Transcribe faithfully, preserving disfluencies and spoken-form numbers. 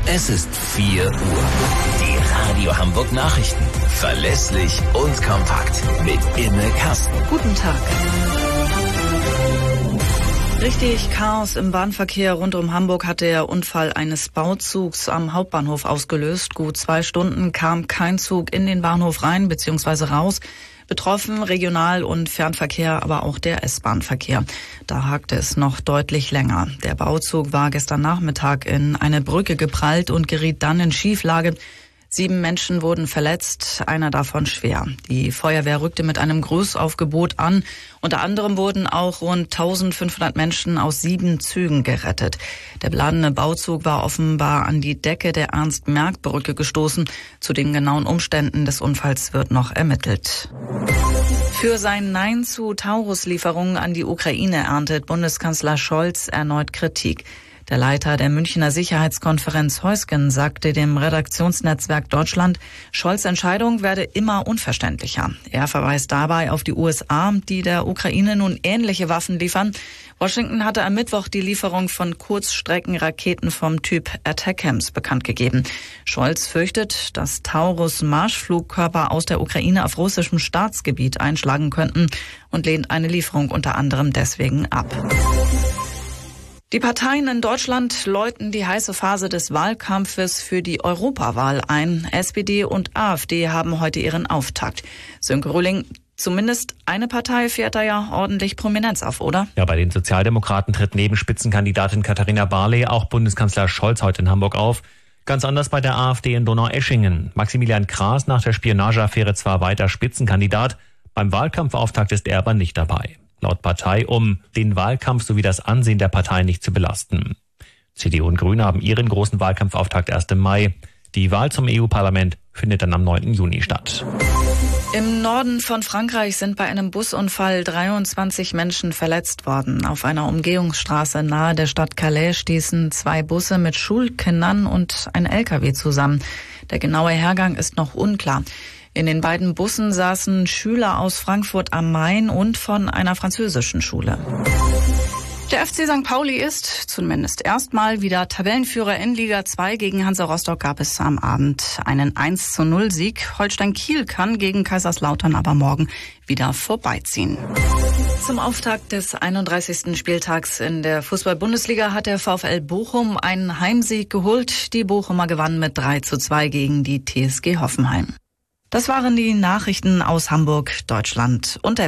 Es ist vier Uhr. Die Radio Hamburg Nachrichten. Verlässlich und kompakt. Mit Imme Kasten. Guten Tag. Richtig Chaos im Bahnverkehr rund um Hamburg hat der Unfall eines Bauzugs am Hauptbahnhof ausgelöst. Gut zwei Stunden kam kein Zug in den Bahnhof rein bzw. raus. Betroffen Regional- und Fernverkehr, aber auch der S-Bahn-Verkehr. Da hakte es noch deutlich länger. Der Bauzug war gestern Nachmittag in eine Brücke geprallt und geriet dann in Schieflage. Sieben Menschen wurden verletzt, einer davon schwer. Die Feuerwehr rückte mit einem Großaufgebot an. Unter anderem wurden auch rund eintausendfünfhundert Menschen aus sieben Zügen gerettet. Der beladene Bauzug war offenbar an die Decke der Ernst-Merck-Brücke gestoßen. Zu den genauen Umständen des Unfalls wird noch ermittelt. Für sein Nein zu Taurus-Lieferungen an die Ukraine erntet Bundeskanzler Scholz erneut Kritik. Der Leiter der Münchner Sicherheitskonferenz Heusgen sagte dem Redaktionsnetzwerk Deutschland, Scholz' Entscheidung werde immer unverständlicher. Er verweist dabei auf die U S A, die der Ukraine nun ähnliche Waffen liefern. Washington hatte am Mittwoch die Lieferung von Kurzstreckenraketen vom Typ ATACMS bekannt gegeben. Scholz fürchtet, dass Taurus-Marschflugkörper aus der Ukraine auf russischem Staatsgebiet einschlagen könnten und lehnt eine Lieferung unter anderem deswegen ab. Die Parteien in Deutschland läuten die heiße Phase des Wahlkampfes für die Europawahl ein. S P D und AfD haben heute ihren Auftakt. Sönke Röhling, zumindest eine Partei fährt da ja ordentlich Prominenz auf, oder? Ja, bei den Sozialdemokraten tritt neben Spitzenkandidatin Katharina Barley auch Bundeskanzler Scholz heute in Hamburg auf. Ganz anders bei der AfD in Donaueschingen. Maximilian Kraas nach der Spionageaffäre zwar weiter Spitzenkandidat, beim Wahlkampfauftakt ist er aber nicht dabei. Laut Partei, um den Wahlkampf sowie das Ansehen der Partei nicht zu belasten. C D U und Grüne haben ihren großen Wahlkampfauftakt erst im Mai. Die Wahl zum E U-Parlament findet dann am neunten Juni statt. Im Norden von Frankreich sind bei einem Busunfall dreiundzwanzig Menschen verletzt worden. Auf einer Umgehungsstraße nahe der Stadt Calais stießen zwei Busse mit Schulkindern und ein L K W zusammen. Der genaue Hergang ist noch unklar. In den beiden Bussen saßen Schüler aus Frankfurt am Main und von einer französischen Schule. Der F C Sankt Pauli ist zumindest erstmal wieder Tabellenführer in Liga zwei. Gegen Hansa Rostock gab es am Abend einen eins zu null Sieg. Holstein Kiel kann gegen Kaiserslautern aber morgen wieder vorbeiziehen. Zum Auftakt des einunddreißigsten Spieltags in der Fußball-Bundesliga hat der VfL Bochum einen Heimsieg geholt. Die Bochumer gewannen mit drei zu zwei gegen die T S G Hoffenheim. Das waren die Nachrichten aus Hamburg, Deutschland und der